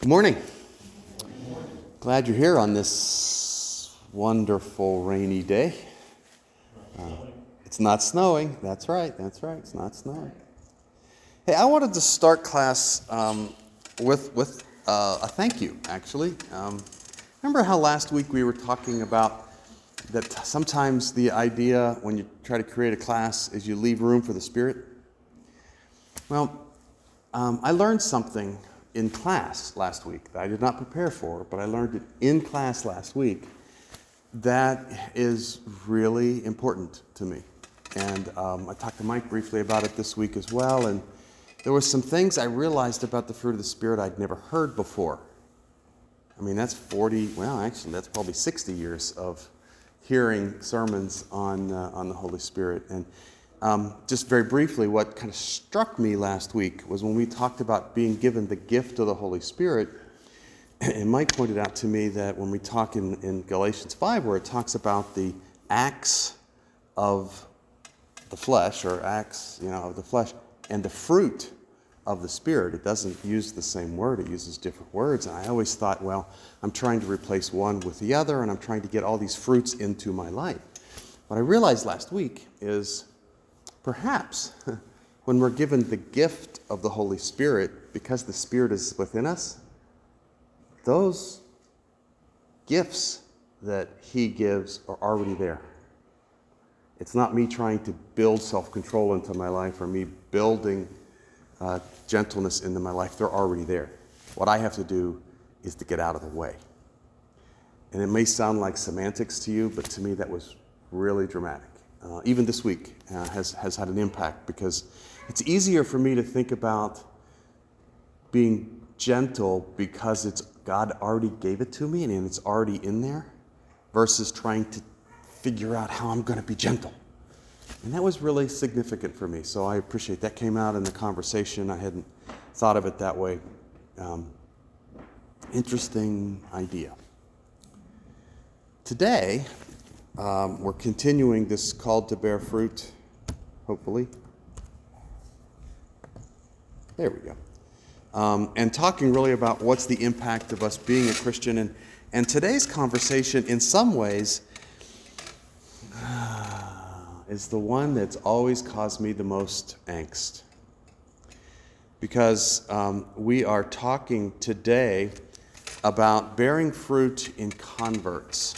Good morning. Glad you're here on this wonderful rainy day. It's not snowing. That's right. It's not snowing. Hey, I wanted to start class with a thank you, actually. Remember how last week we were talking about that sometimes the idea when you try to create a class is you leave room for the Spirit? Well, I learned something in class last week that I did not prepare for, but I learned it in class last week that is really important to me. And I talked to Mike briefly about it this week as well, and there were some things I realized about the fruit of the Spirit I'd never heard before. I mean, that's that's probably 60 years of hearing sermons on the Holy Spirit. And just very briefly, what kind of struck me last week was when we talked about being given the gift of the Holy Spirit, and Mike pointed out to me that when we talk in Galatians 5, where it talks about the acts of the flesh, or acts, of the flesh, and the fruit of the Spirit, it doesn't use the same word, it uses different words. And I always thought, well, I'm trying to replace one with the other, and I'm trying to get all these fruits into my life. What I realized last week is perhaps when we're given the gift of the Holy Spirit, because the Spirit is within us, those gifts that He gives are already there. It's not me trying to build self-control into my life or me building gentleness into my life. They're already there. What I have to do is to get out of the way. And it may sound like semantics to you, but to me that was really dramatic. Even this week has had an impact, because it's easier for me to think about being gentle because God already gave it to me and it's already in there, versus trying to figure out how I'm going to be gentle. And that was really significant for me, so I appreciate that. Came out in the conversation. I hadn't thought of it that way. Interesting idea. Today, we're continuing this call to bear fruit, hopefully. There we go. And talking really about what's the impact of us being a Christian. And today's conversation, in some ways, is the one that's always caused me the most angst. Because we are talking today about bearing fruit in converts.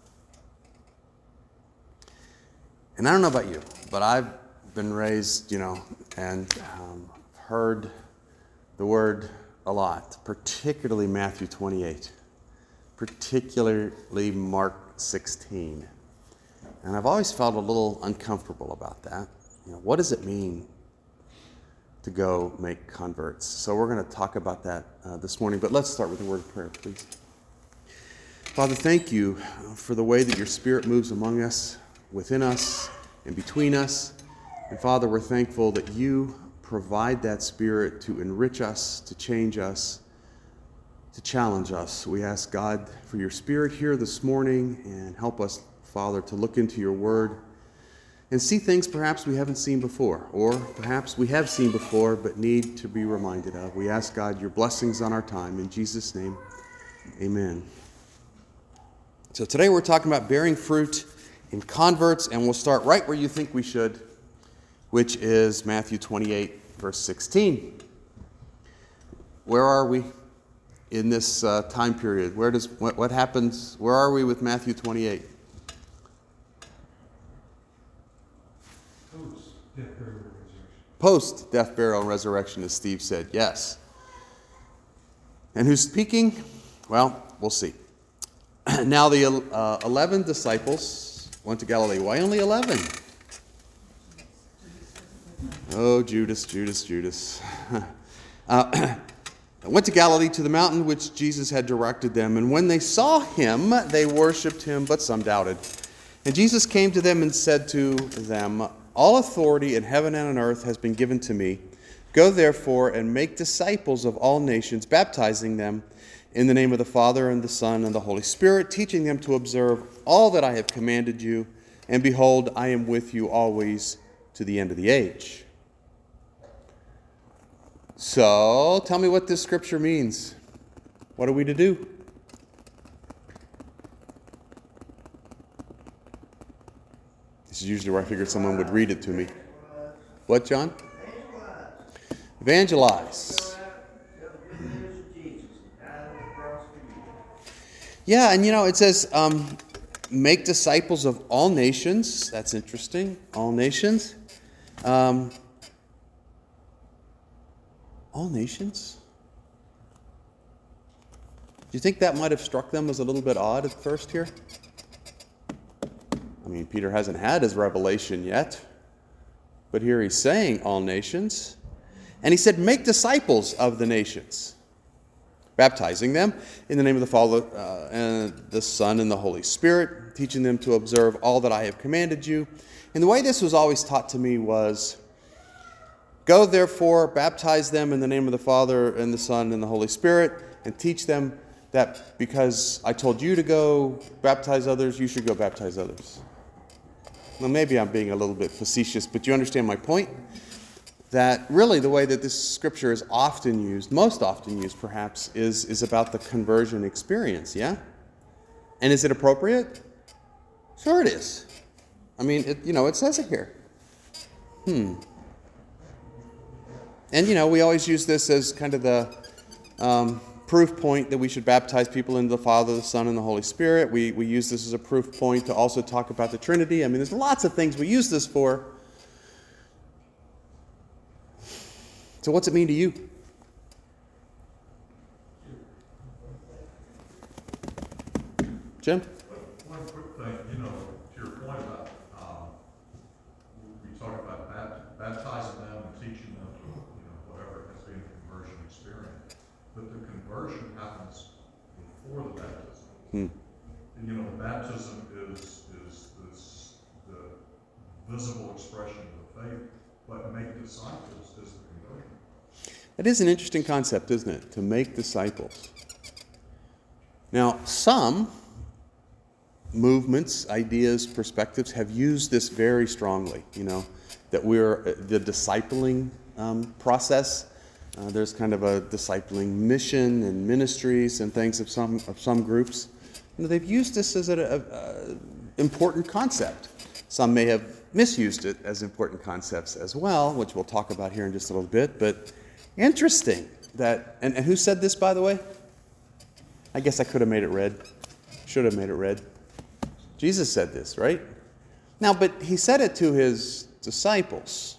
And I don't know about you, but I've been raised, and heard the word a lot, particularly Matthew 28, particularly Mark 16. And I've always felt a little uncomfortable about that. What does it mean to go make converts? So we're going to talk about that this morning, but let's start with a word of prayer, please. Father, thank you for the way that your Spirit moves among us, within us, and between us. And Father, we're thankful that you provide that Spirit to enrich us, to change us, to challenge us. We ask God for your Spirit here this morning, and help us, Father, to look into your word and see things perhaps we haven't seen before, or perhaps we have seen before but need to be reminded of. We ask, God, your blessings on our time. In Jesus' name, amen. So today we're talking about bearing fruit in converts, and we'll start right where you think we should, which is Matthew 28, verse 16. Where are we in this time period? What happens? Where are we with Matthew 28? Post death, burial, and resurrection, as Steve said. Yes. And who's speaking? Well, we'll see. Now the 11 disciples went to Galilee. Why only 11? Oh, Judas. Went to Galilee, to the mountain which Jesus had directed them. And when they saw him, they worshipped him, but some doubted. And Jesus came to them and said to them, all authority in heaven and on earth has been given to me. Go therefore and make disciples of all nations, baptizing them in the name of the Father and the Son and the Holy Spirit, teaching them to observe all that I have commanded you. And behold, I am with you always to the end of the age. So, tell me what this scripture means. What are we to do? This is usually where I figured someone would read it to me. What, John? Evangelize. Yeah, and it says, make disciples of all nations. That's interesting. All nations. All nations? Do you think that might have struck them as a little bit odd at first here? I mean, Peter hasn't had his revelation yet, but here he's saying all nations. And he said, make disciples of the nations, baptizing them in the name of the Father, and the Son, and the Holy Spirit, teaching them to observe all that I have commanded you. And the way this was always taught to me was, go therefore, baptize them in the name of the Father, and the Son, and the Holy Spirit, and teach them that because I told you to go baptize others, you should go baptize others. Well, maybe I'm being a little bit facetious, but you understand my point? That really the way that this scripture is often used, most often used perhaps, is about the conversion experience, yeah? And is it appropriate? Sure it is. I mean, it says it here. And, we always use this as kind of the proof point that we should baptize people into the Father, the Son, and the Holy Spirit. We use this as a proof point to also talk about the Trinity. I mean, there's lots of things we use this for. So what's it mean to you? Jim? One quick thing, to your point about, we talk about baptizing them and teaching them, whatever has been a conversion experience. But the conversion happens before the baptism. And, the baptism is the visible expression of the faith, but make disciples is the conversion. It is an interesting concept, isn't it? To make disciples. Now, some movements, ideas, perspectives have used this very strongly, that we're the discipling process. There's kind of a discipling mission and ministries and things of some groups. They've used this as an important concept. Some may have misused it as important concepts as well, which we'll talk about here in just a little bit. But interesting that, and who said this, by the way? I guess I could have made it red. Should have made it red. Jesus said this, right? Now, but he said it to his disciples,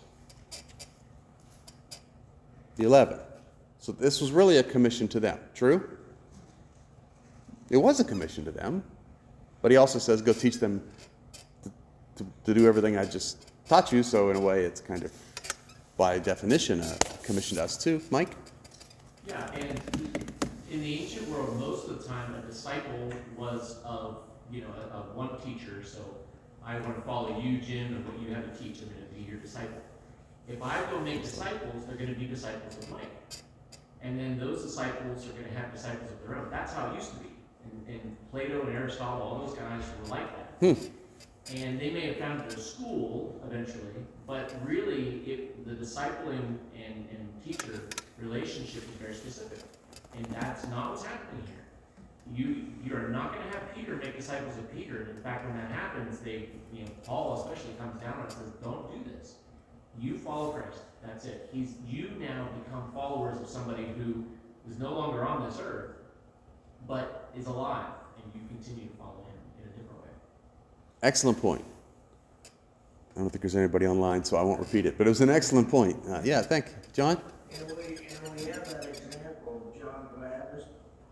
the 11. So this was really a commission to them, true? It was a commission to them, but he also says, go teach them to do everything I just taught you. So in a way, it's kind of, by definition, a commission to us too. Mike? Yeah, and in the ancient world, most of the time, a disciple was of one teacher. So I want to follow you, Jim, and what you have to teach. I'm going to be your disciple. If I go make disciples, they're going to be disciples of Mike. And then those disciples are going to have disciples of their own. That's how it used to be. And Plato and Aristotle, all those guys were like that. And they may have founded a school eventually, but really the discipling and teacher relationship is very specific. And that's not what's happening here. You are not going to have Peter make disciples of Peter. And in fact, when that happens, Paul especially comes down and says, don't do this. You follow Christ. That's it. You now become followers of somebody who is no longer on this earth, but is alive, and you continue to follow him in a different way. Excellent point. I don't think there's anybody online, so I won't repeat it, but it was an excellent point. Yeah, thank you. John? And we have that example of John the Baptist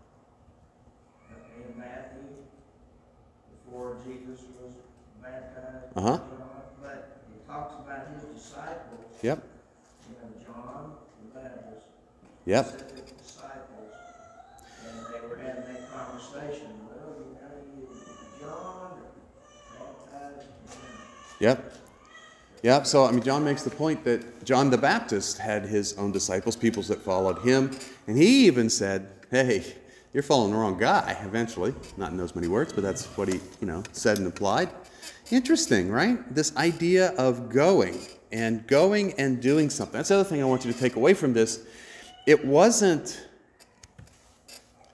in Matthew before Jesus was baptized. John, but it talks about his disciples. Yep. John the Baptist. Yep. Specific disciples, and they were having that conversation. Well, John baptized. Yep. Yep. So, John makes the point that John the Baptist had his own disciples, people that followed him. And he even said, hey, you're following the wrong guy, eventually. Not in those many words, but that's what he, said and implied. Interesting, right? This idea of going and doing something. That's the other thing I want you to take away from this. It wasn't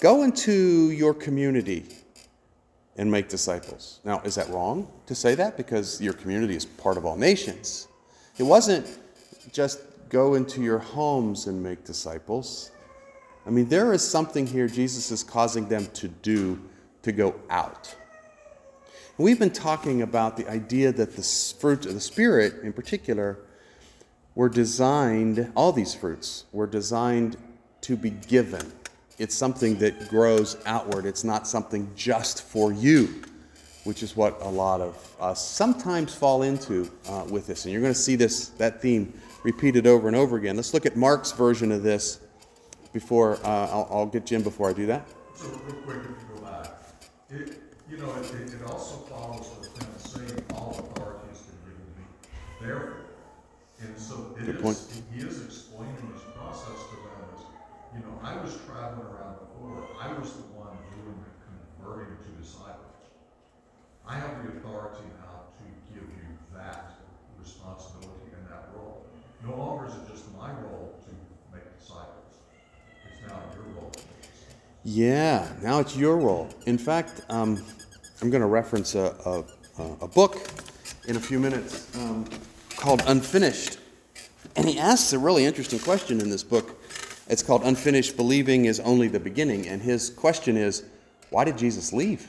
go into your community and make disciples. Now, is that wrong to say that? Because your community is part of all nations. It wasn't just go into your homes and make disciples. I mean, there is something here Jesus is causing them to do, to go out. We've been talking about the idea that the fruit of the Spirit, in particular, were designed, all these fruits were designed to be given. It's something that grows outward. It's not something just for you, which is what a lot of us sometimes fall into with this. And you're going to see that theme repeated over and over again. Let's look at Mark's version of this before, I'll get Jim before I do that. So real quick, if you go back, it also follows the thing of saying all authority has been given to me. Therefore, and so Good point. he is explaining this process to them as, I was traveling around before. I was the one doing the converting to disciples. I have the authority now to give you that responsibility and that role. No longer is it just my role to make disciples. It's now your role to make disciples. Yeah, now it's your role. In fact, I'm going to reference a book in a few minutes called Unfinished. And he asks a really interesting question in this book. It's called Unfinished: Believing is Only the Beginning. And his question is, why did Jesus leave?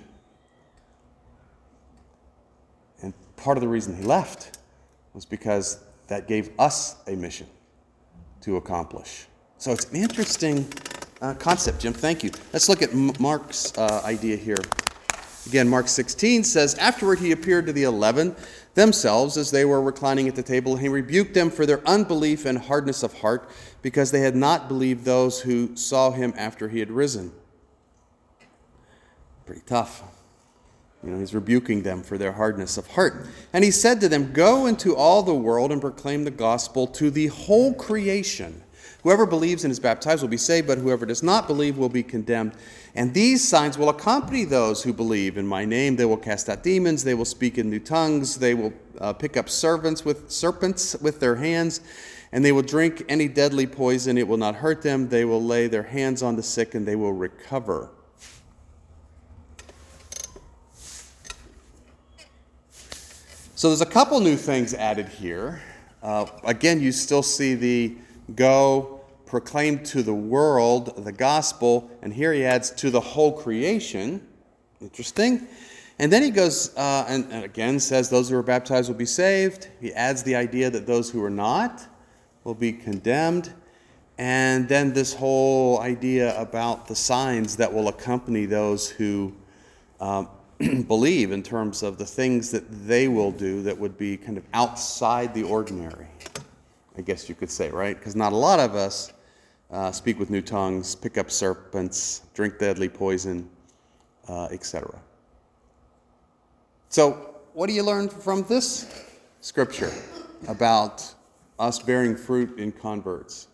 And part of the reason he left was because that gave us a mission to accomplish. So it's an interesting concept, Jim. Thank you. Let's look at Mark's idea here. Again, Mark 16 says, "Afterward he appeared to the 11 themselves as they were reclining at the table, and he rebuked them for their unbelief and hardness of heart, because they had not believed those who saw him after he had risen." Pretty tough. He's rebuking them for their hardness of heart. And he said to them, "Go into all the world and proclaim the gospel to the whole creation. Whoever believes and is baptized will be saved, but whoever does not believe will be condemned. And these signs will accompany those who believe. In my name they will cast out demons, they will speak in new tongues, they will pick up serpents with their hands, and they will drink any deadly poison. It will not hurt them. They will lay their hands on the sick, and they will recover." So there's a couple new things added here. Again, you still see the go, proclaim to the world the gospel, and here he adds to the whole creation. Interesting. And then he goes and again says those who are baptized will be saved. He adds the idea that those who are not will be condemned. And then this whole idea about the signs that will accompany those who believe, in terms of the things that they will do that would be kind of outside the ordinary, I guess you could say, right? Because not a lot of us speak with new tongues, pick up serpents, drink deadly poison, etc. So what do you learn from this scripture about us bearing fruit in converts?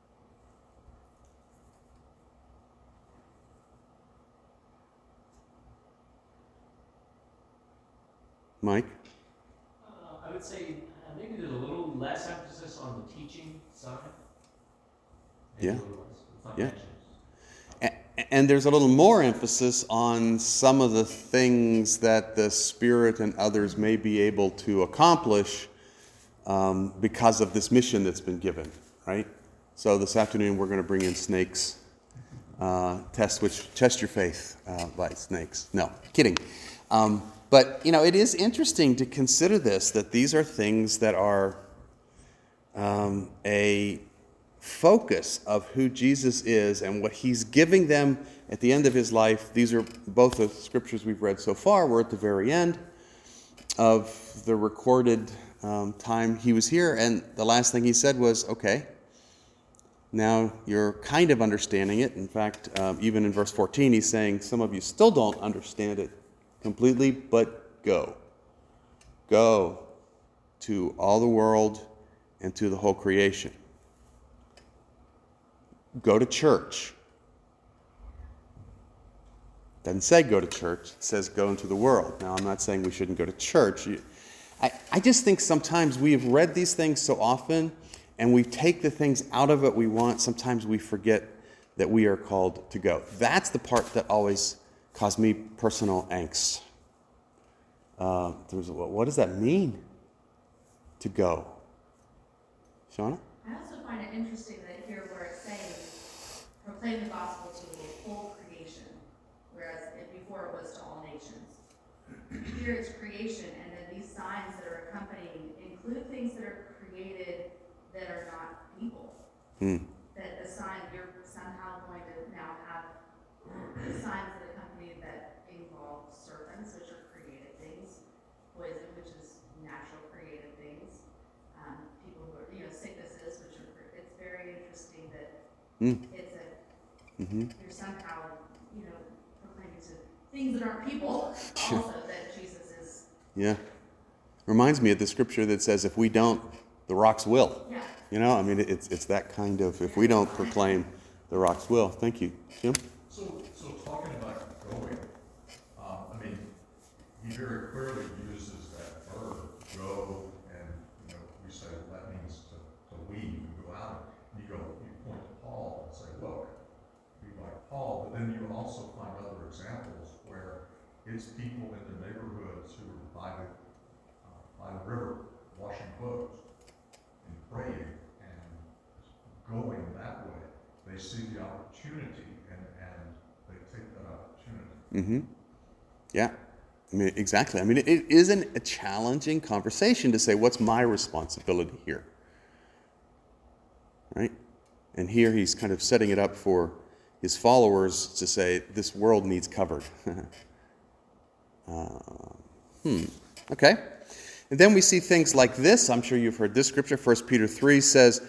Mike? I would say maybe there's a little less emphasis on the teaching side. Maybe Yeah. a little less. It's not Yeah. mentioned. And there's a little more emphasis on some of the things that the Spirit and others may be able to accomplish because of this mission that's been given, right? So this afternoon we're going to bring in snakes, test your faith by snakes. No, kidding. But, it is interesting to consider this, that these are things that are a focus of who Jesus is and what he's giving them at the end of his life. These are both the scriptures we've read so far. We're at the very end of the recorded time he was here, and the last thing he said was, okay, now you're kind of understanding it. In fact, even in verse 14, he's saying, some of you still don't understand it completely, but go. Go to all the world and to the whole creation. Go to church. Doesn't say go to church. It says go into the world. Now, I'm not saying we shouldn't go to church. I just think sometimes we have read these things so often, and we take the things out of it we want. Sometimes we forget that we are called to go. That's the part that always caused me personal angst. What does that mean, to go? Shauna? I also find it interesting that here where it's saying, proclaim the gospel to the whole creation, whereas before it was to all nations. Here it's creation, and then these signs that are accompanying include things that are created that are not people. That the sign, you're somehow going to now have signs that accompany that involve serpents, which are created things, poison, which is natural created things, people who are, sicknesses, which are, it's very interesting that it's you're somehow, proclaiming to things that aren't people also that Jesus is. Yeah. Reminds me of the scripture that says, if we don't, the rocks will. Yeah. It's that kind of, if we don't proclaim, the rocks will. Thank you. Jim? So talking about going, he very clearly uses that verb, go, and, we say that means to leave and go out. You point to Paul and say, look, be like Paul, but then you also find other examples where it's people in the neighborhoods who are by the river, washing clothes and praying and going that way. They see the opportunity and they take that opportunity. Yeah. Exactly. It isn't a challenging conversation to say, what's my responsibility here? Right? And here he's kind of setting it up for his followers to say, this world needs covered. Okay. And then we see things like this. I'm sure you've heard this scripture. 1 Peter 3 says,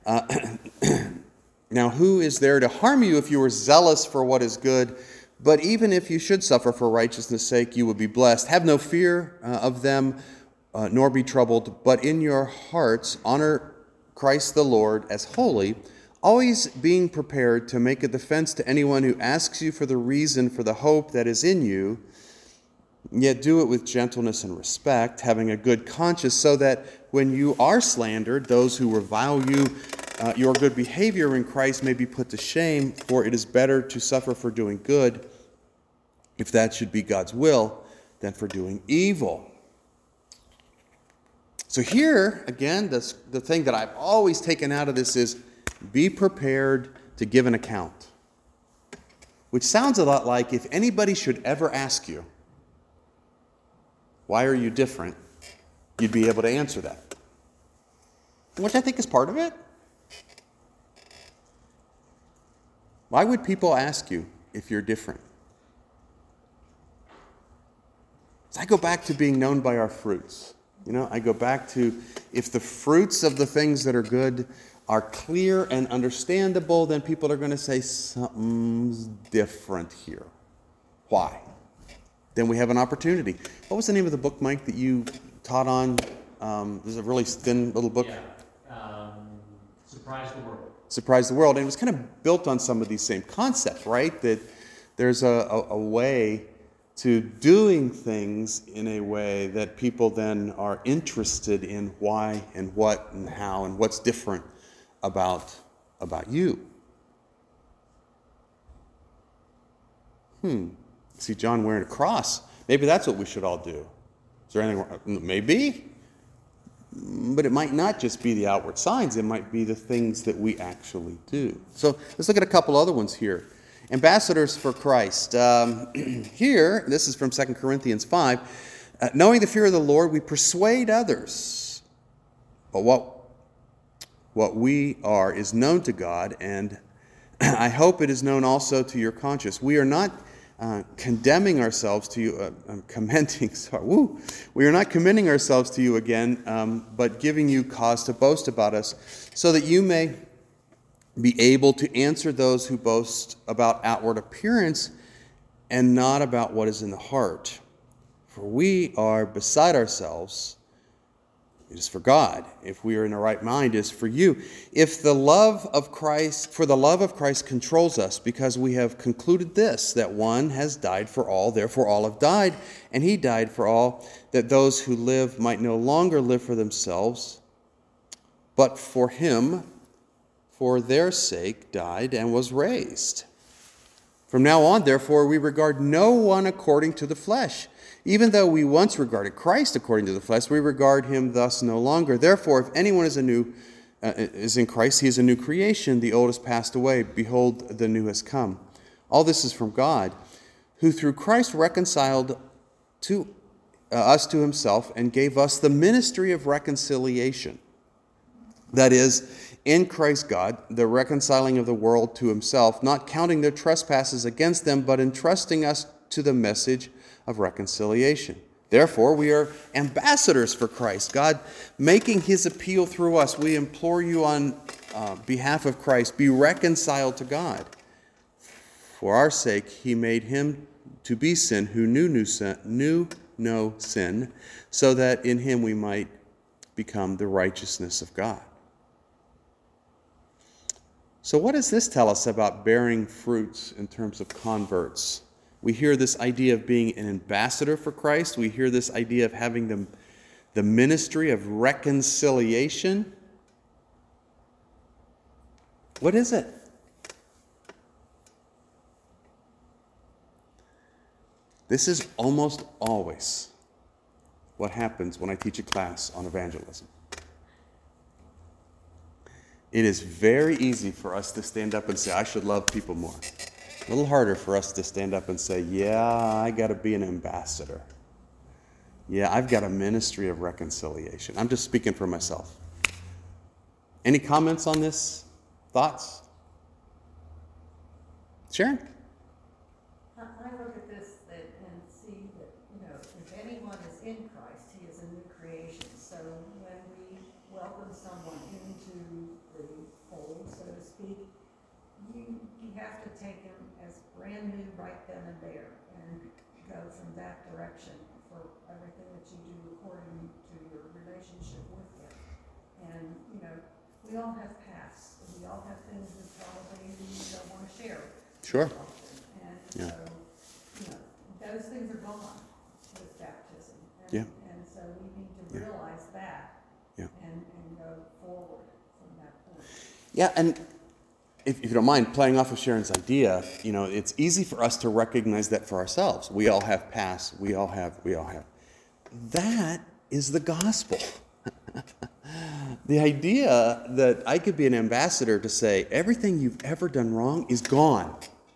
now who is there to harm you if you are zealous for what is good? But even if you should suffer for righteousness' sake, you will be blessed. Have no fear of them, nor be troubled, but in your hearts honor Christ the Lord as holy, always being prepared to make a defense to anyone who asks you for the reason for the hope that is in you, yet do it with gentleness and respect, having a good conscience, so that when you are slandered, those who revile you, your good behavior in Christ may be put to shame, for it is better to suffer for doing good, if that should be God's will, than for doing evil. So here, again, the thing that I've always taken out of this is, be prepared to give an account. Which sounds a lot like, if anybody should ever ask you, why are you different? You'd be able to answer that. Which I think is part of it. Why would people ask you if you're different? So I go back to being known by our fruits. I go back to, if the fruits of the things that are good are clear and understandable, then people are going to say something's different here. Why? Then we have an opportunity. What was the name of the book, Mike, that you taught on? There's a really thin little book. Yeah. Surprise the World. Surprise the World. And it was kind of built on some of these same concepts, right? That there's a way to doing things in a way that people then are interested in why and what and how and what's different about you. See John wearing a cross. Maybe that's what we should all do. Is there anything wrong? Maybe. But it might not just be the outward signs. It might be the things that we actually do. So let's look at a couple other ones here. Ambassadors for Christ. Here, this is from 2 Corinthians 5. Knowing the fear of the Lord, we persuade others. But what we are is known to God, and I hope it is known also to your conscience. We are not condemning ourselves to you, we are not commending ourselves to you again, but giving you cause to boast about us, so that you may be able to answer those who boast about outward appearance and not about what is in the heart. For we are beside ourselves. It is for God. If we are in the right mind, it is for you. If the love of Christ controls us, because we have concluded this, that one has died for all, therefore all have died, and he died for all, that those who live might no longer live for themselves, but for him for their sake died and was raised. From now on, therefore, we regard no one according to the flesh. Even though we once regarded Christ according to the flesh, we regard him thus no longer. Therefore, if anyone is in Christ, he is a new creation. The old has passed away. Behold, the new has come. All this is from God, who through Christ reconciled us to himself and gave us the ministry of reconciliation. That is, in Christ God, the reconciling of the world to himself, not counting their trespasses against them, but entrusting us to the message of reconciliation. Therefore, we are ambassadors for Christ, God making his appeal through us. We implore you on behalf of Christ, be reconciled to God. For our sake, he made him to be sin who knew no sin, so that in him we might become the righteousness of God. So what does this tell us about bearing fruits in terms of converts? We hear this idea of being an ambassador for Christ. We hear this idea of having the ministry of reconciliation. What is it? This is almost always what happens when I teach a class on evangelism. It is very easy for us to stand up and say, I should love people more. A little harder for us to stand up and say, yeah, I got to be an ambassador. Yeah, I've got a ministry of reconciliation. I'm just speaking for myself. Any comments on this? Thoughts? Sharon? I look at this and see that, if anyone is in Christ, he is a new creation. So when we welcome someone into the fold, so to speak, you have to take him as brand new right then and there and go from that direction for everything that you do according to your relationship with him. And, we all have pasts, and we all have things that probably we don't want to share. Sure. And Yeah. so, those things are gone with baptism. And, Yeah. and so we need to realize that Yeah. and go forward from that point. Yeah, and if you don't mind playing off of Sharon's idea, it's easy for us to recognize that for ourselves. We all have pasts. We all have. That is the gospel. The idea that I could be an ambassador to say everything you've ever done wrong is gone.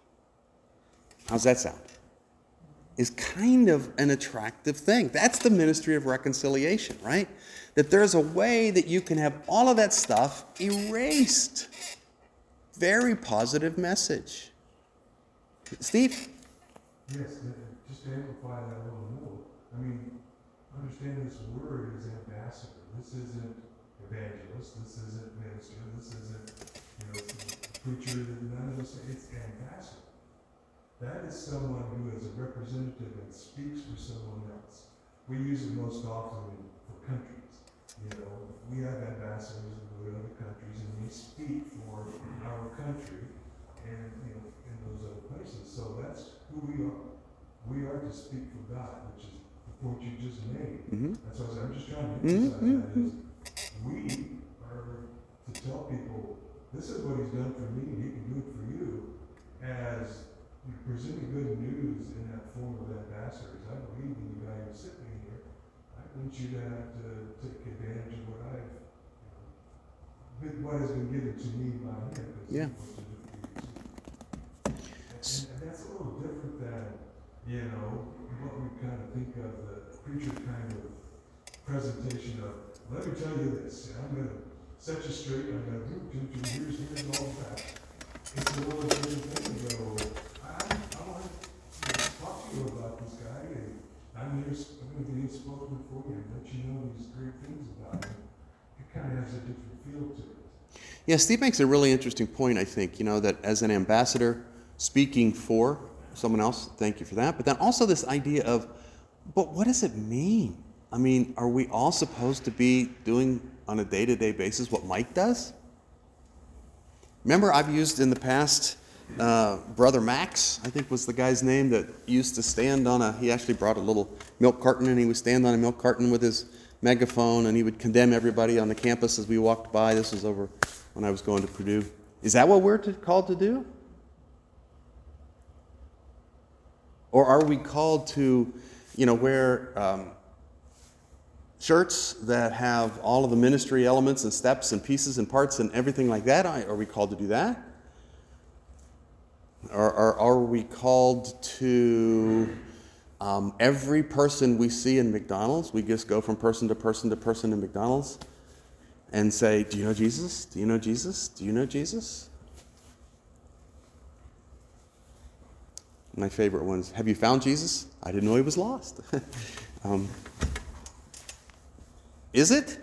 How's that sound? Is kind of an attractive thing. That's the ministry of reconciliation, right? That there's a way that you can have all of that stuff erased. Very positive message. Steve? Yes, just to amplify that a little more. Understand this word is ambassador. This isn't evangelist. This isn't minister. This isn't, preacher. None of this. It's ambassador. That is someone who is a representative and speaks for someone else. We use it most often for countries. We have ambassadors who go to other countries and we speak for our country and, in those other places. So that's who we are. We are to speak for God, which is the point you just made. Mm-hmm. That's what I'm just trying to emphasize that is we are to tell people, this is what he's done for me and he can do it for you. As you presenting good news in that form of ambassadors, I believe in you guys sitting here. I want you to have to take advantage of what has been given to me by him. Yeah. And that's a little different than, what we kind of think of the preacher kind of presentation of, let me tell you this, I'm going to set you straight, I'm going to here's all that. It's a little different thing to go, I want to talk to you about this guy, and I'm going to be spoken for you and let you know these great things about him. It kind of has a different feel to it. Yeah, Steve makes a really interesting point, I think, that as an ambassador speaking for someone else, thank you for that, but then also this idea of, but what does it mean? Are we all supposed to be doing on a day-to-day basis what Mike does? Remember, I've used in the past, Brother Max, I think was the guy's name, that used to stand on he actually brought a little milk carton and he would stand on a milk carton with his megaphone and he would condemn everybody on the campus as we walked by. This was over when I was going to Purdue. Is that what we're called to do? Or are we called to, wear shirts that have all of the ministry elements and steps and pieces and parts and everything like that? Are we called to do that? Or are we called to every person we see in McDonald's? We just go from person to person to person in McDonald's and say, do you know Jesus? Do you know Jesus? Do you know Jesus? My favorite one is, have you found Jesus? I didn't know he was lost. Is it?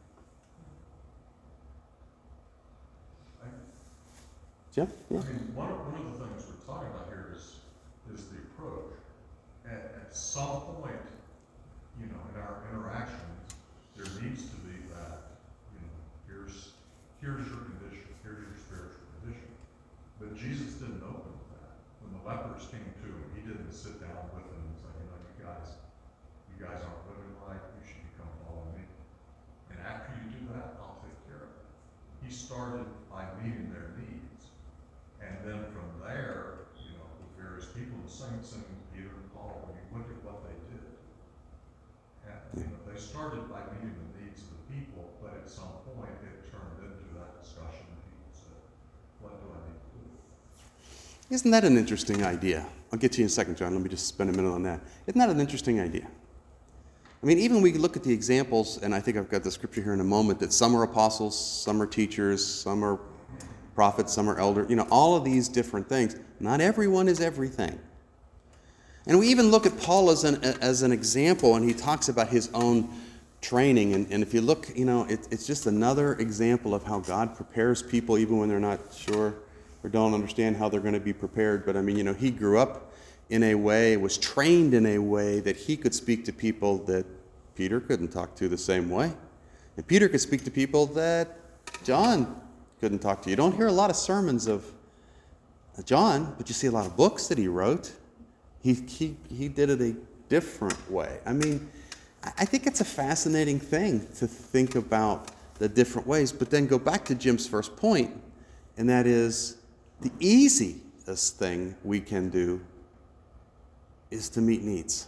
Jim? Yeah. I mean, one of the things we're talking about here is the approach. At some point, in our interactions, there needs to be that, here's your condition, here's your spiritual condition. But Jesus didn't open with that. When the lepers came to him, he didn't sit down with them and say, you guys aren't living right, you should come follow me. And after you do that, I'll take care of it. He started by meeting their needs. And then from there, with various people, the saints and Peter and Paul, when you look at what they did, and they started by meeting the needs of the people, but at some point it turned into that discussion, and people said, what do I need to do? Isn't that an interesting idea? I'll get to you in a second, John. Let me just spend a minute on that. Isn't that an interesting idea? I mean, even we look at the examples, and I think I've got the scripture here in a moment, that some are apostles, some are teachers, some are prophets, some are elders, all of these different things. Not everyone is everything. And we even look at Paul as an example, and he talks about his own training. And if you look, it's just another example of how God prepares people even when they're not sure or don't understand how they're going to be prepared. But I mean, he grew up in a way, was trained in a way that he could speak to people that Peter couldn't talk to the same way. And Peter could speak to people that John couldn't talk to. You don't hear a lot of sermons of John, but you see a lot of books that he wrote. He did it a different way. I mean, I think it's a fascinating thing to think about the different ways, but then go back to Jim's first point, and that is the easiest thing we can do is to meet needs.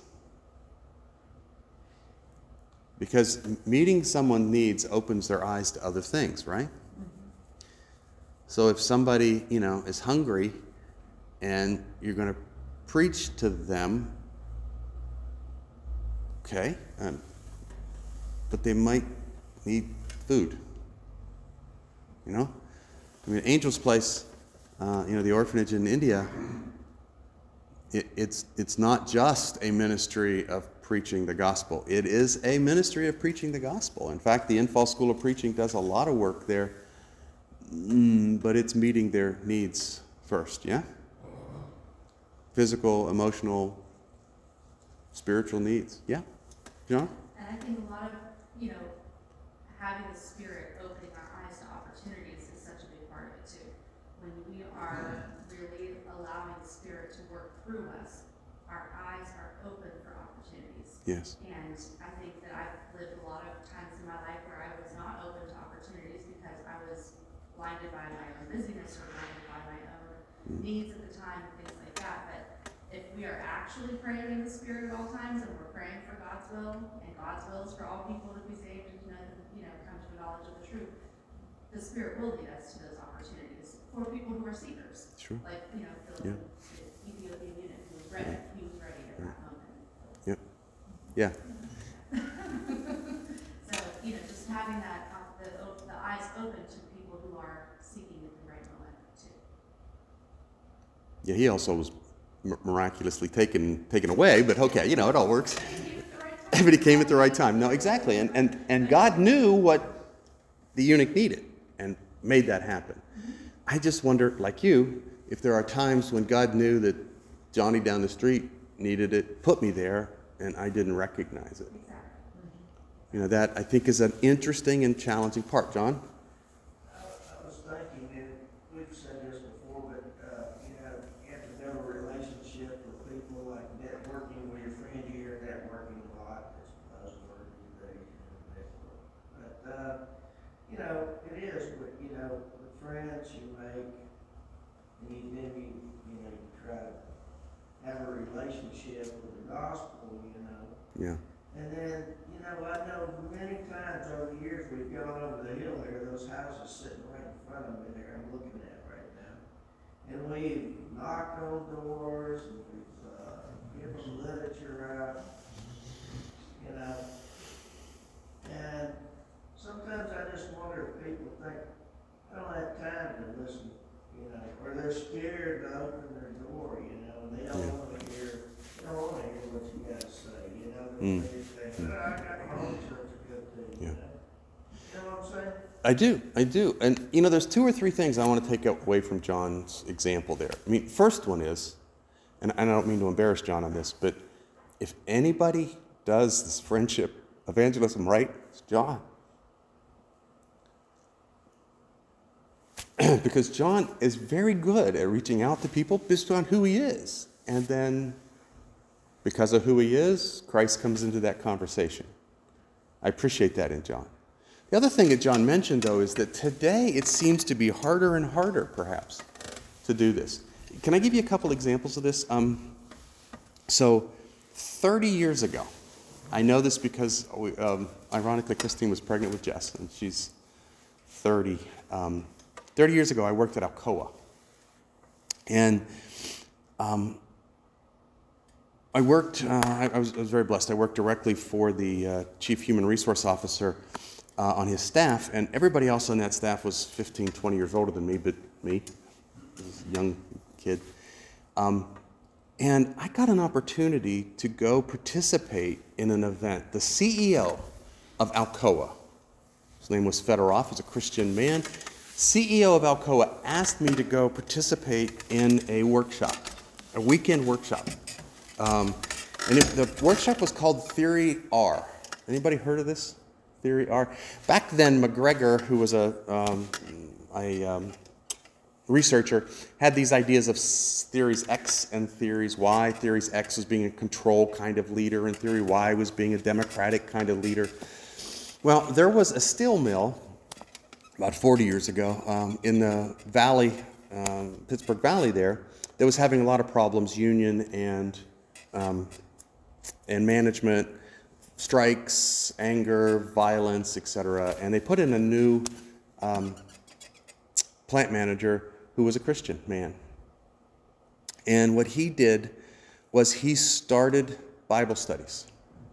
Because meeting someone's needs opens their eyes to other things, right? So if somebody, is hungry and you're going to preach to them, okay, but they might need food, I mean, Angel's Place, the orphanage in India, it's not just a ministry of preaching the gospel. It is a ministry of preaching the gospel. In fact, the Infall School of Preaching does a lot of work there, but it's meeting their needs first, yeah? Physical, emotional, spiritual needs. Yeah? John? And I think a lot of, having the Spirit opening our eyes to opportunities is such a big part of it too. When we are really allowing the Spirit to work through us, our eyes are open for opportunities. Yes. And I think that I've lived a lot of times in my life where I was not open to opportunities because I was blinded by my own busyness or blinded by my own needs at the time and things like that. But if we are actually praying in the Spirit at all times and we're praying for God's will, and God's will is for all people to be saved and to know, come to a knowledge of the truth, the Spirit will lead us to those opportunities for people who are seekers. Sure. Like, the Ethiopian eunuch who was ready. He was ready at that moment. Yep. Yeah. So, just having that, the eyes open to people who are seeking at the right moment too. Yeah, he also was miraculously taken away, but okay, it all works. But he came at the right time. No, exactly. And God knew what the eunuch needed and made that happen. I just wonder, like you, if there are times when God knew that Johnny down the street needed it, put me there, and I didn't recognize it. That I think is an interesting and challenging part. John? I was thinking, and we've said this before, but, you have to have a relationship with people, like networking with your friends. You hear networking a lot, it's a buzzword these days. But, you know, it is, but, you know, the friends you make, and then you know, you try to have a relationship with the gospel, you know. Yeah. And then, you know, I know many times over the years we've gone over the hill there, those houses sitting right in front of me there, I'm looking at right now. And we've knocked on doors, and we've given literature out, you know. And sometimes I just wonder if people think, I don't have time to listen, you know, or they're scared to open their door, you know, and they don't want to hear, what you got to say, you know. Mm. They think, I got my own church to go to, you know. You know what I'm saying? I do. And, you know, there's 2 or 3 things I want to take away from John's example there. I mean, first one is, and I don't mean to embarrass John on this, but if anybody does this friendship evangelism right, it's John. Because John is very good at reaching out to people based on who he is. And then, because of who he is, Christ comes into that conversation. I appreciate that in John. The other thing that John mentioned, though, is that today it seems to be harder and harder, perhaps, to do this. Can I give you a couple examples of this? So, 30 years ago, I know this because, ironically, Christine was pregnant with Jess, and she's 30. 30 years ago, I worked at Alcoa. And I worked, I was very blessed. I worked directly for the Chief Human Resource Officer on his staff, and everybody else on that staff was 15, 20 years older than me, but me, this young kid. And I got an opportunity to go participate in an event. The CEO of Alcoa, his name was Fedorov, he's a Christian man. CEO of Alcoa asked me to go participate in a workshop, a weekend workshop. And the workshop was called Theory R. Anybody heard of this? Theory R? Back then, McGregor, who was a researcher, had these ideas of theories X and theories Y. Theories X was being a control kind of leader, and theory Y was being a democratic kind of leader. Well, there was a steel mill about 40 years ago in the valley, Pittsburgh Valley there, that was having a lot of problems, union and management, strikes, anger, violence, etc. And they put in a new plant manager who was a Christian man. And what he did was he started Bible studies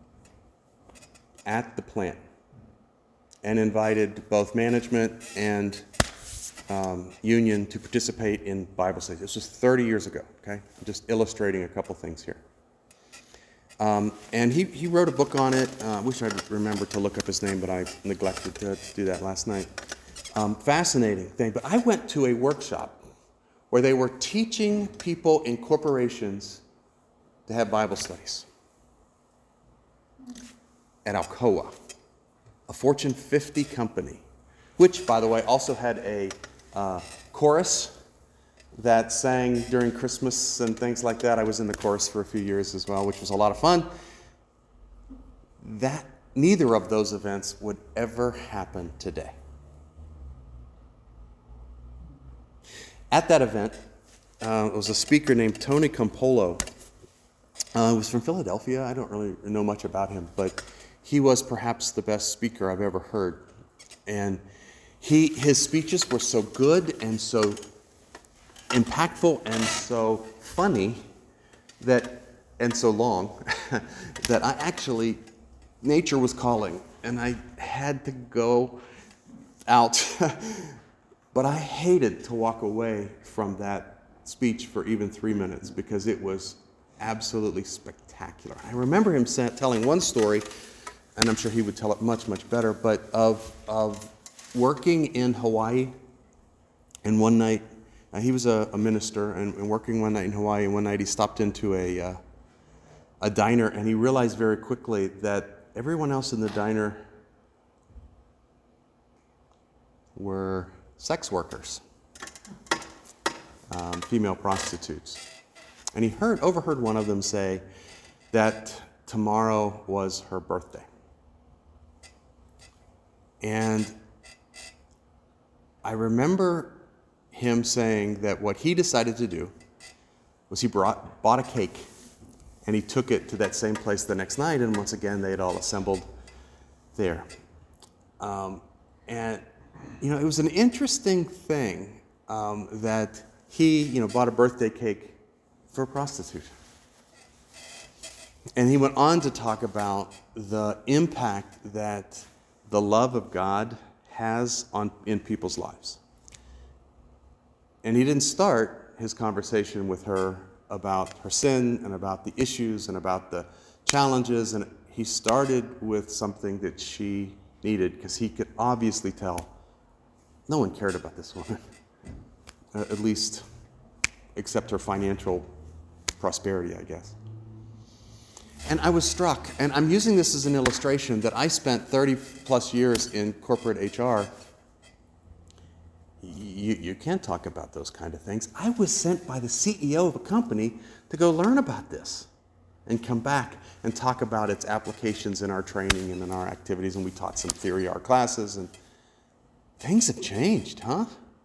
at the plant and invited both management and union to participate in Bible studies. This was 30 years ago, okay? I'm just illustrating a couple things here. And he wrote a book on it. I wish I'd remembered to look up his name, but I neglected to do that last night. Fascinating thing. But I went to a workshop where they were teaching people in corporations to have Bible studies at Alcoa, a Fortune 50 company, which, by the way, also had a chorus that sang during Christmas and things like that. I was in the chorus for a few years as well, which was a lot of fun. Neither of those events would ever happen today. At that event, it was a speaker named Tony Campolo. He was from Philadelphia. I don't really know much about him, but he was perhaps the best speaker I've ever heard. And his speeches were so good and so impactful and so funny and so long that I actually, nature was calling and I had to go out. But I hated to walk away from that speech for even 3 minutes because it was absolutely spectacular. I remember him telling one story, and I'm sure he would tell it much, much better, but of working in Hawaii. And one night, he was a minister, and working one night in Hawaii, and one night he stopped into a diner, and he realized very quickly that everyone else in the diner were sex workers, female prostitutes. And he overheard one of them say that tomorrow was her birthday. And I remember him saying that what he decided to do was he bought a cake, and he took it to that same place the next night, and once again they had all assembled there. And it was an interesting thing that he bought a birthday cake for a prostitute. And he went on to talk about the impact that the love of God has in people's lives. And he didn't start his conversation with her about her sin and about the issues and about the challenges, and he started with something that she needed, because he could obviously tell no one cared about this woman, at least except her financial prosperity, I guess. And I was struck, and I'm using this as an illustration that I spent 30 plus years in corporate HR. You can't talk about those kind of things. I was sent by the CEO of a company to go learn about this and come back and talk about its applications in our training and in our activities, and we taught some theory art classes, and things have changed, huh?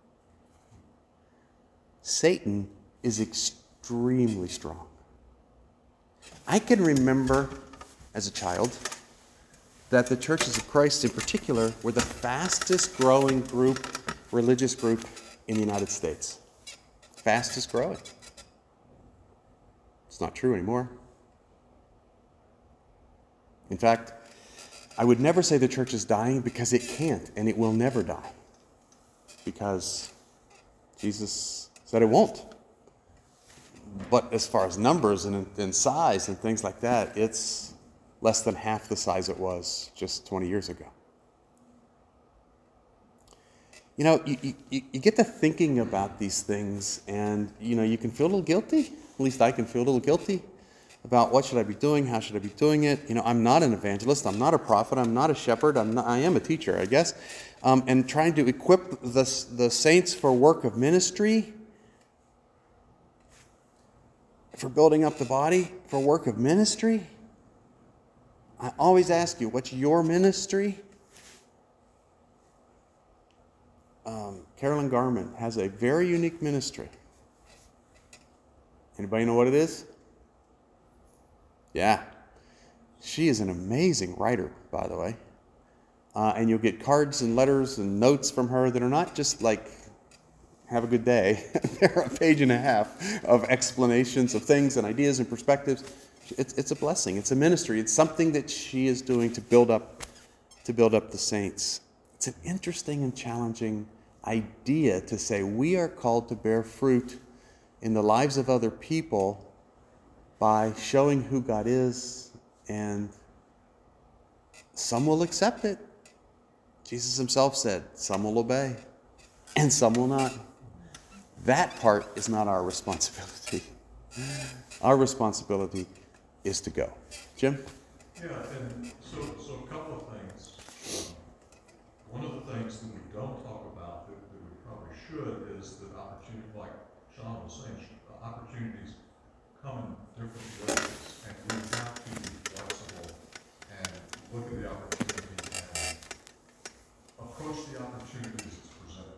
Satan is extremely strong. I can remember as a child that the Churches of Christ in particular were the fastest growing religious group in the United States. Fastest growing. It's not true anymore. In fact, I would never say the church is dying, because it can't, and it will never die, because Jesus said it won't. But as far as numbers and size and things like that, it's less than half the size it was just 20 years ago. You get to thinking about these things, and you can feel a little guilty. At least I can feel a little guilty about what should I be doing, how should I be doing it. I'm not an evangelist, I'm not a prophet, I'm not a shepherd, I am a teacher, I guess. And trying to equip the saints for work of ministry, for building up the body, for work of ministry. I always ask you, what's your ministry? Carolyn Garman has a very unique ministry. Anybody know what it is? Yeah. She is an amazing writer, by the way. And you'll get cards and letters and notes from her that are not just like, have a good day. They're a page and a half of explanations of things and ideas and perspectives. It's a blessing. It's a ministry. It's something that she is doing to build up the saints. It's an interesting and challenging idea to say we are called to bear fruit in the lives of other people by showing who God is, and some will accept it. Jesus himself said, some will obey and some will not. That part is not our responsibility. Our responsibility is to go. Jim? Yeah, and so a couple of things. One of the things that we don't talk about that we probably should is that opportunity, like Sean was saying, opportunities come in different ways, and we have to be flexible and look at the opportunity and approach the opportunities as presented.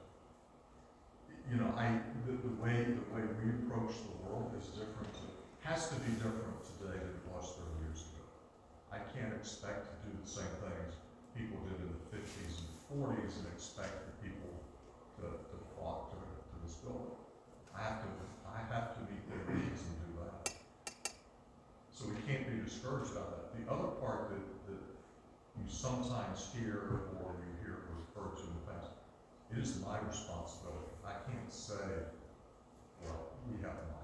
The way we approach the world is different. Has to be different today than it was 30 years ago. I can't expect to do the same things people did in the 50s and 40s and expect the people to flock to this building. I have to meet their needs and do that. So we can't be discouraged about that. The other part that you sometimes hear or you hear referred to in the past, it is my responsibility. I can't say, well, we have Mike.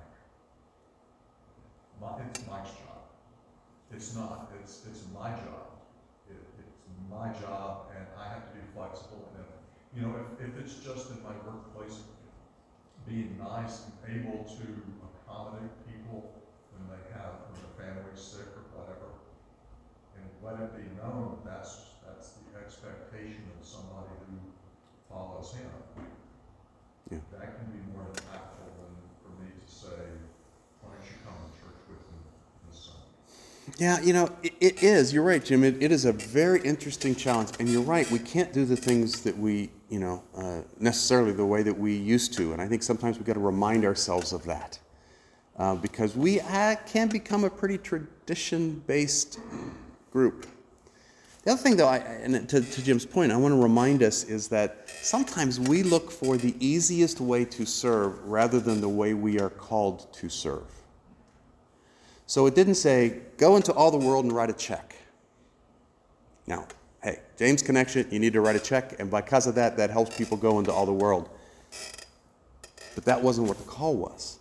It's Mike's job. It's not. It's my job. It's my job, and I have to be flexible. And if it's just in my workplace, being nice and able to accommodate people when their family's sick or whatever, and let it be known that's the expectation of somebody who follows him. Yeah. That can be more impactful than for me to say, why don't you come to church with me this Sunday? Yeah, it is. You're right, Jim. It is a very interesting challenge. And you're right, we can't do the things that we necessarily the way that we used to. And I think sometimes we've got to remind ourselves of that. Because we can become a pretty tradition-based group. The other thing, though, and to Jim's point, I want to remind us is that sometimes we look for the easiest way to serve rather than the way we are called to serve. So it didn't say, go into all the world and write a check. Now, hey, James Connection, you need to write a check, and because of that, that helps people go into all the world. But that wasn't what the call was.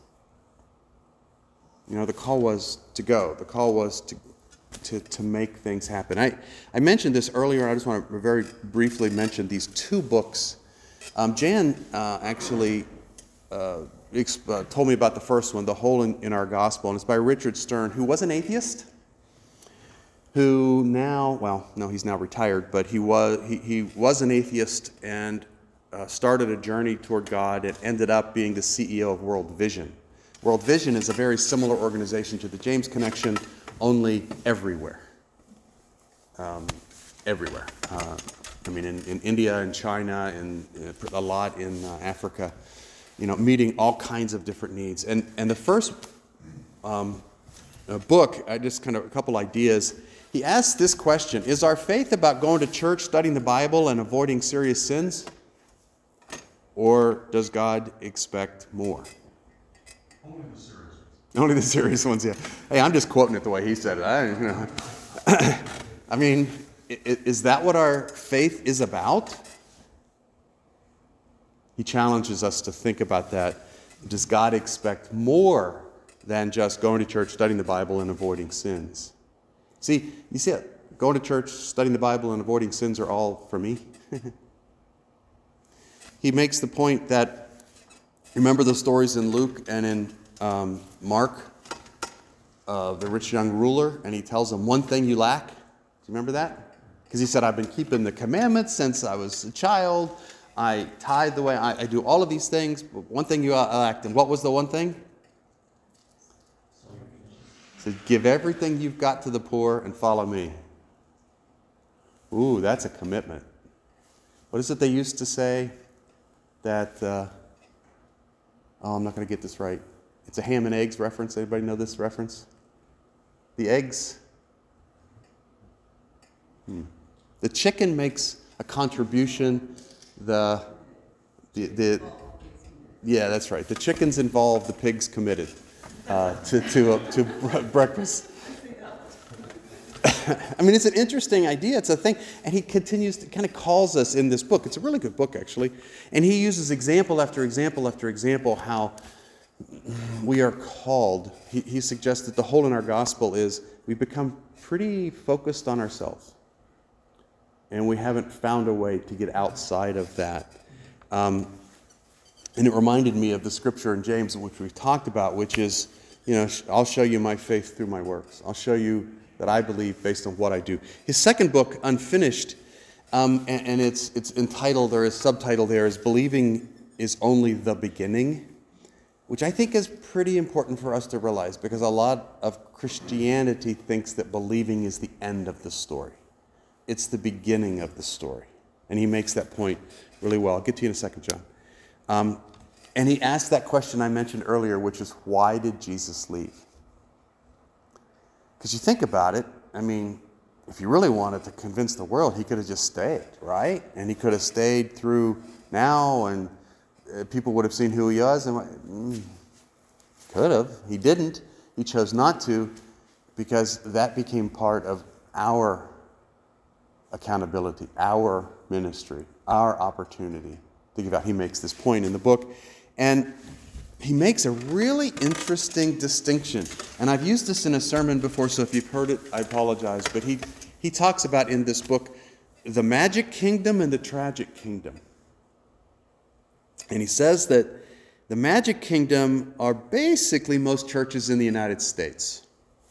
The call was to go. The call was to make things happen. I mentioned this earlier. I just want to very briefly mention these two books. Jan actually told me about the first one, The Hole in Our Gospel, and it's by Richard Stern, who was an atheist, who now, he's now retired, but he was an atheist and started a journey toward God and ended up being the CEO of World Vision. World Vision is a very similar organization to the James Connection, only everywhere. Everywhere. In India and China and a lot in Africa, meeting all kinds of different needs. And the first book, I just kind of a couple ideas. He asks this question: is our faith about going to church, studying the Bible, and avoiding serious sins? Or does God expect more? Only the serious ones. Only the serious ones, yeah. Hey, I'm just quoting it the way he said it. Is that what our faith is about? He challenges us to think about that. Does God expect more than just going to church, studying the Bible, and avoiding sins? See, you see it. Going to church, studying the Bible, and avoiding sins are all for me. He makes the point that, remember the stories in Luke and in Mark of the rich young ruler, and he tells him, one thing you lack. Do you remember that? Because he said, I've been keeping the commandments since I was a child. I tithe the way I do all of these things, but one thing you lacked. And what was the one thing? He said, give everything you've got to the poor and follow me. Ooh, that's a commitment. What is it they used to say? That, I'm not going to get this right. It's a ham and eggs reference. Anybody know this reference? The eggs. The chicken makes a contribution. Yeah, that's right. The chicken's involved. The pig's committed to breakfast. It's an interesting idea. It's a thing. And he continues to kind of calls us in this book. It's a really good book, actually. And he uses example after example after example how we are called. He suggests that the hole in our gospel is we become pretty focused on ourselves. And we haven't found a way to get outside of that. And it reminded me of the scripture in James, which we've talked about, which is, I'll show you my faith through my works. I'll show you that I believe based on what I do. His second book, Unfinished, and it's entitled, or his subtitle there is Believing is Only the Beginning, which I think is pretty important for us to realize, because a lot of Christianity thinks that believing is the end of the story. It's the beginning of the story. And he makes that point really well. I'll get to you in a second, John. And he asked that question I mentioned earlier, which is, why did Jesus leave? Because you think about it, if he really wanted to convince the world, he could have just stayed, right? And he could have stayed through now, and people would have seen who he was. And could have. He didn't. He chose not to, because that became part of our accountability, our ministry, our opportunity to give out. He makes this point in the book. And he makes a really interesting distinction. And I've used this in a sermon before, so if you've heard it, I apologize. But he talks about in this book the magic kingdom and the tragic kingdom. And he says that the magic kingdom are basically most churches in the United States.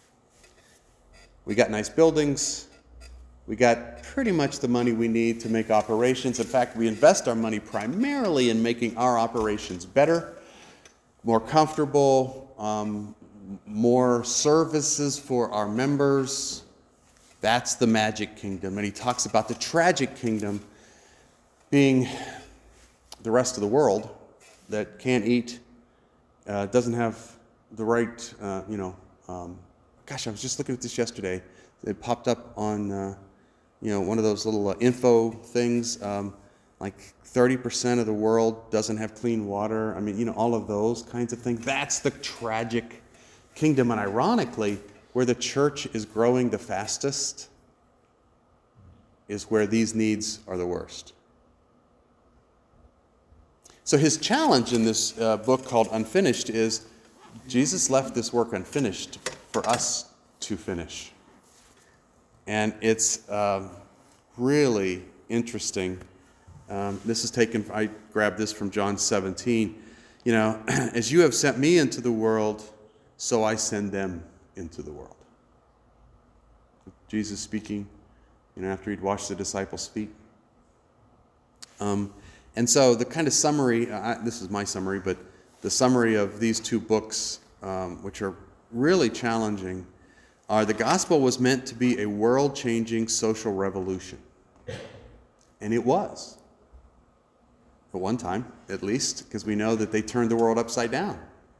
We got nice buildings. We got pretty much the money we need to make operations. In fact, we invest our money primarily in making our operations better, more comfortable, more services for our members. That's the magic kingdom. And he talks about the tragic kingdom being the rest of the world that can't eat, doesn't have the right, gosh, I was just looking at this yesterday. It popped up on, one of those little info things. Like 30% of the world doesn't have clean water. I mean, all of those kinds of things. That's the tragic kingdom. And ironically, where the church is growing the fastest is where these needs are the worst. So his challenge in this book called Unfinished is Jesus left this work unfinished for us to finish. And it's really interesting. This is taken, I grabbed this from John 17. As you have sent me into the world, so I send them into the world. Jesus speaking, after he'd washed the disciples' feet. And so the kind of summary, this is my summary, but the summary of these two books, which are really challenging, are the gospel was meant to be a world-changing social revolution. And it was. At one time, at least, because we know that they turned the world upside down.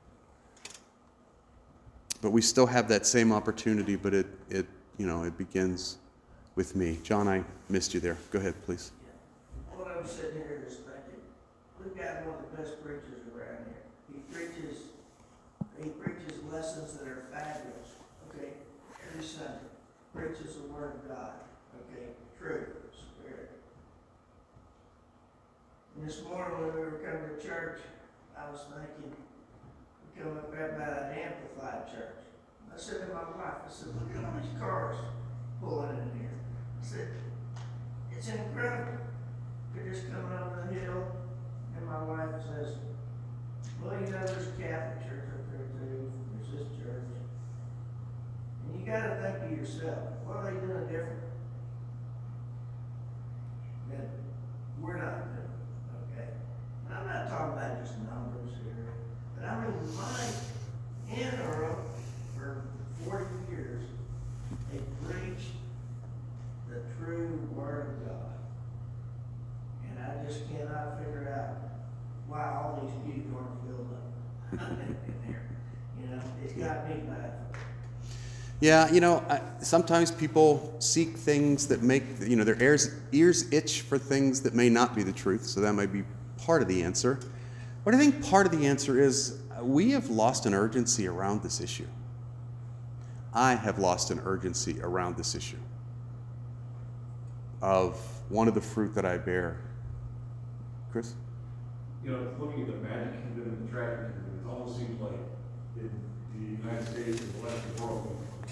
But we still have that same opportunity, but it begins with me. John, I missed you there. Go ahead, please. What I'm sitting here is thinking, we've got one of the best preachers around here. He preaches lessons that are fabulous, okay? Every Sunday. Preaches the Word of God, okay? Truth, Spirit. And this morning when we were coming to church, I was thinking, we come up there about an amplified church. I said to my wife, I said, look at all these cars pulling in here. I said, it's incredible. They're just coming over the hill, and my wife says, well, there's a Catholic church up there too. There's this church. And you got to think to yourself, what are they doing different that we're not doing? Okay? And I'm not talking about just numbers here, but I mean, my interim for 40 years, they preached the true Word of God. And I just cannot figure out why all these pews aren't filled up in there. It's got me back. Yeah, sometimes people seek things that make, their ears itch for things that may not be the truth, so that might be part of the answer. But I think part of the answer is we have lost an urgency around this issue. I have lost an urgency around this issue of one of the fruit that I bear. Chris? Looking at the magic kingdom and the tragic kingdom, it almost seems like in the United States and the Western world,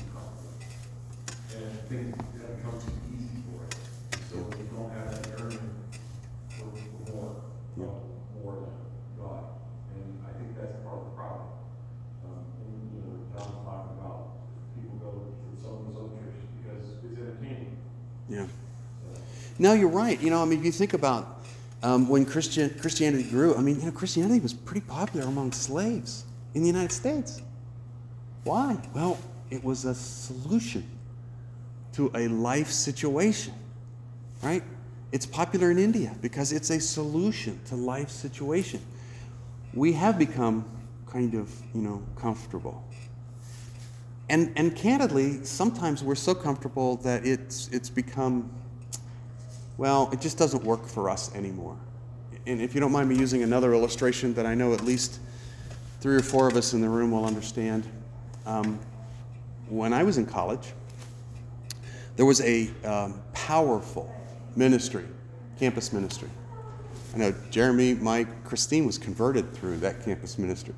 and things have become too easy for it. So we don't have that yearning for more than God. And I think that's part of the problem. John's talking about people go to some of those other churches because it's entertaining. Yeah. No, you're right. If you think about when Christianity grew, Christianity was pretty popular among slaves in the United States. Why? Well, it was a solution to a life situation, right? It's popular in India because it's a solution to life situation. We have become kind of, comfortable. And candidly, sometimes we're so comfortable that it's become, it just doesn't work for us anymore. And if you don't mind me using another illustration that I know at least 3 or 4 of us in the room will understand. When I was in college, there was a powerful ministry, campus ministry. I know Jeremy, Mike, Christine was converted through that campus ministry.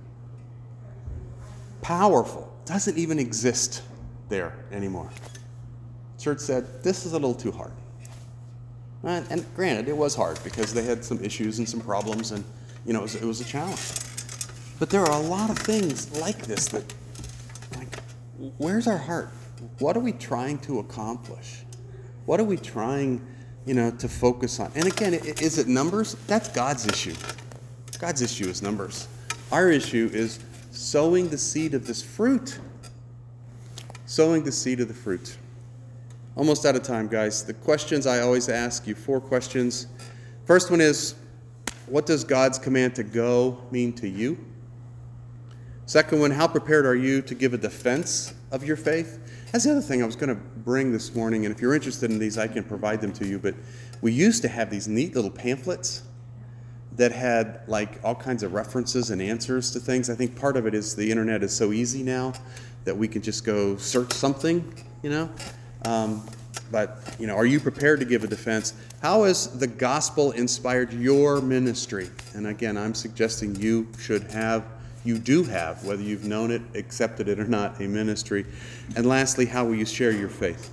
Powerful. Doesn't even exist there anymore. Church said, this is a little too hard. And granted, it was hard because they had some issues and some problems, and it was a challenge. But there are a lot of things like this that, where's our heart? What are we trying to accomplish? What are we trying, to focus on? And again, is it numbers? That's God's issue. God's issue is numbers. Our issue is sowing the seed of this fruit. Sowing the seed of the fruit. Almost out of time, guys. The questions I always ask you, 4 questions. First one is, what does God's command to go mean to you? Second one, how prepared are you to give a defense of your faith? That's the other thing I was going to bring this morning, and if you're interested in these, I can provide them to you, but we used to have these neat little pamphlets that had like all kinds of references and answers to things. I think part of it is the internet is so easy now that we can just go search something, you know. But, you know, are you prepared to give a defense? How has the gospel inspired your ministry? And again, I'm suggesting you do have, whether you've known it, accepted it or not, a ministry. And lastly, how will you share your faith?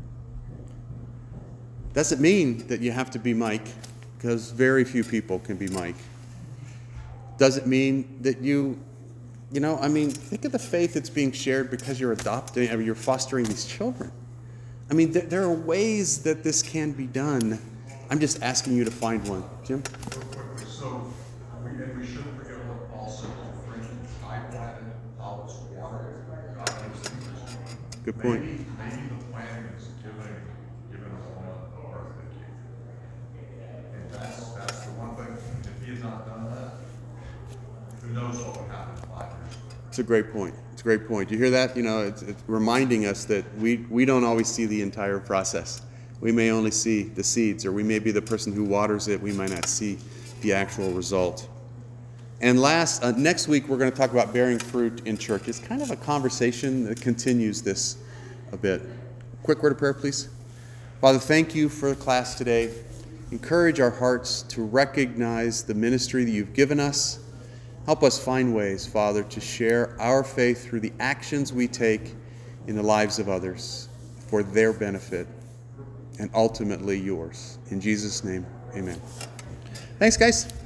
Doesn't mean that you have to be Mike, because very few people can be Mike. Doesn't mean that think of the faith that's being shared because you're adopting, or you're fostering these children. I mean, there are ways that this can be done. I'm just asking you to find one. Jim? Real quickly, so we shouldn't forget what Paul said to Corinthians. I planted, Apollos watered, God gives the increase. Good point. Maybe the planting is giving us one earth and that's the one thing. If he had not done that, who knows what would happen in 5 years? It's a great point. It's a great point. You hear that? You know, it's reminding us that we don't always see the entire process. We may only see the seeds, or we may be the person who waters it. We might not see the actual result. And last, next week, we're going to talk about bearing fruit in church. It's kind of a conversation that continues this a bit. Quick word of prayer, please. Father, thank you for the class today. Encourage our hearts to recognize the ministry that you've given us. Help us find ways, Father, to share our faith through the actions we take in the lives of others for their benefit and ultimately yours. In Jesus' name, amen. Thanks, guys.